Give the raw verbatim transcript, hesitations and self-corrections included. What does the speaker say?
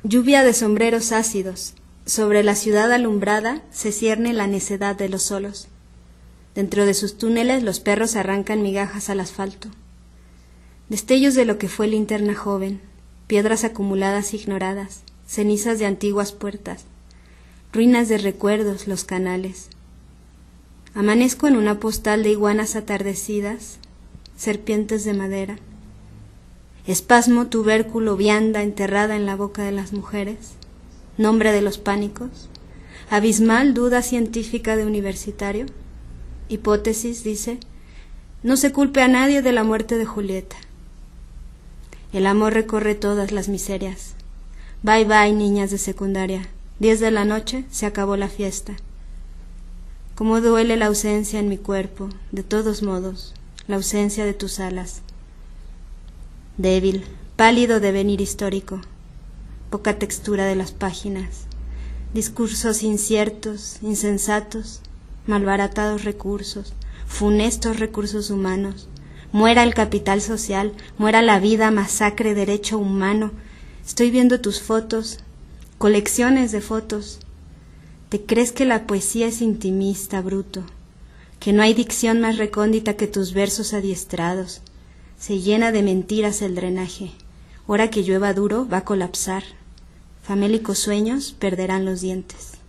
Lluvia de sombreros ácidos, sobre la ciudad alumbrada se cierne la necedad de los solos. Dentro de sus túneles los perros arrancan migajas al asfalto. Destellos de lo que fue linterna joven, piedras acumuladas ignoradas, cenizas de antiguas puertas, ruinas de recuerdos, los canales. Amanezco en una postal de iguanas atardecidas, serpientes de madera. Espasmo, tubérculo, vianda enterrada en la boca de las mujeres, nombre de los pánicos, abismal duda científica de universitario, hipótesis, dice, no se culpe a nadie de la muerte de Julieta. El amor recorre todas las miserias. Bye bye, niñas de secundaria, diez de la noche, se acabó la fiesta. Cómo duele la ausencia en mi cuerpo, de todos modos, la ausencia de tus alas. Débil, pálido devenir histórico, poca textura de las páginas, discursos inciertos, insensatos, malbaratados recursos, funestos recursos humanos. Muera el capital social, muera la vida, masacre, derecho humano. Estoy viendo tus fotos, colecciones de fotos. ¿Te crees que la poesía es intimista, bruto? Que no hay dicción más recóndita que tus versos adiestrados. Se llena de mentiras el drenaje. Hora que llueva duro va a colapsar. Famélicos sueños perderán los dientes.